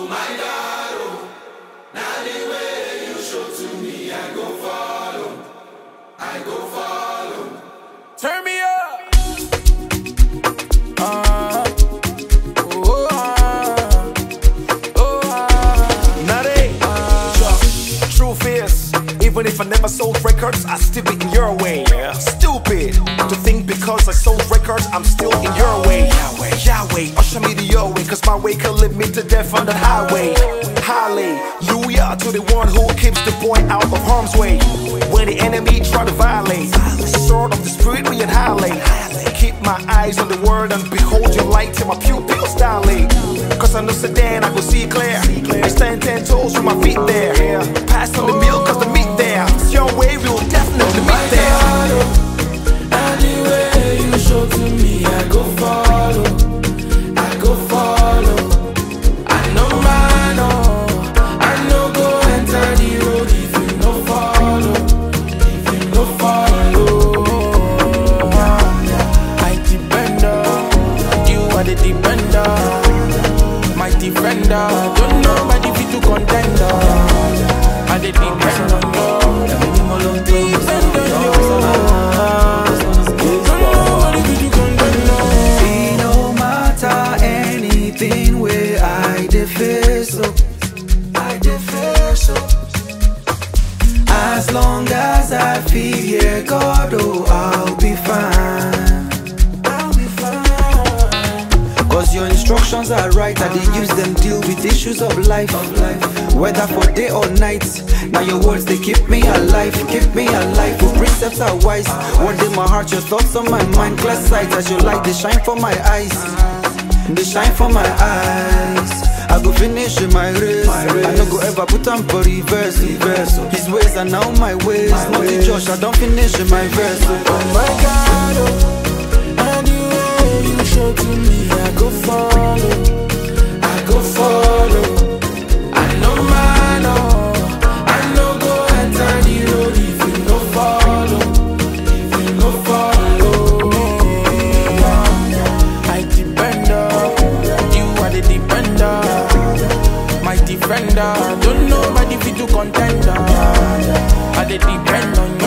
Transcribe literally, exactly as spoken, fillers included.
Oh my God, oh, now the way you show to me, I go follow, I go follow. Turn me up. Uh, oh, uh, oh, uh. Nare, uh, truth is, even if I never sold records, I still be in your way. Yeah. Stupid to think because I sold records, I'm still in your way. Yahweh, Yahweh, usher me to your way, cause my way could lead me to death on the highway. Hallelujah to the one who keeps the boy out of harm's way. When the enemy try to violate, sword of the spirit we annihilate. Keep my eyes on the word and behold your light till my pupils dilate. Cause I know sedan, I go see clear. I stand ten toes with my feet there. Pass on the milk cause the meat there. It's your way, we'll definitely meet there. Anyway, you show to me, I go follow, I go follow. I know man, oh, I know go enter the road if you no follow, if you no follow. I depend on you, are the depender, my defender. Don't nobody fit to contender. I the depend on you, depend on you. As long as I feel here, God, oh, I'll be fine. I'll be fine. Cause your instructions are right, I did use them, deal with issues of life. Whether for day or night, now your words, they keep me alive, keep me alive. Your precepts are wise, what in my heart, your thoughts on my mind. Clear sight as your light, they shine for my eyes. They shine for my eyes. I go finish in my race. my race. I no go ever put on for reverse. reverse. His ways are now my ways. My Not ways. Josh, I don't finish in my verse. Oh my God, oh, anyway you show to me, I go follow, I go follow. I know man, oh, I know go enter the road if you no follow, if you no follow. I depend on you, are the depender, my defender. Don't nobody fit to contender. I dey depend on you.